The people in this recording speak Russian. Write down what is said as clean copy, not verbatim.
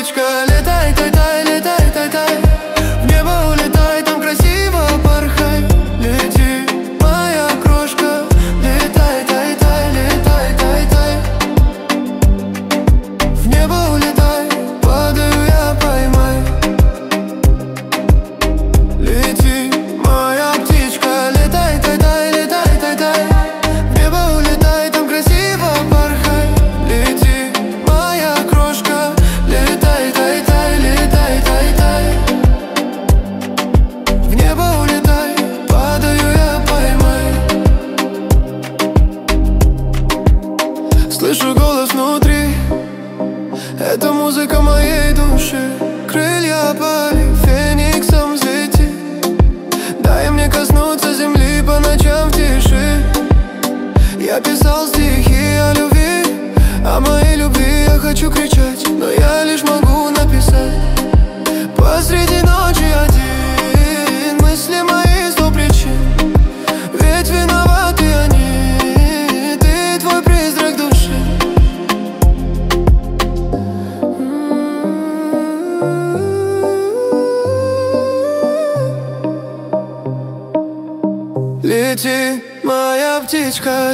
птичка, летай, тай, тай, летай, тай, тай. В небо улетай, там красиво порхай. Лети, моя крошка, летай, тай, тай, летай, тай, тай. В небо улетай, падаю я, поймай. Лети, моя птичка, летай, тай, тай, летай, тай, тай. В небо улетай, там красиво порхай. Лети, моя крошка, летай, тай, тай, летай, тай, тай. В небо улетай, падаю я, поймай. Слышу голос внутри, это музыка моей души. Крылья опали, фениксом взлети. Дай мне коснуться земли по ночам в тиши. Я писал стихи о любви, о моей любви я хочу кричать, но я лишь могу написать. Посреди ночи один, мысли мои сто причин. Ведь виноваты они, ты, твой призрак души. Лети, моя птичка,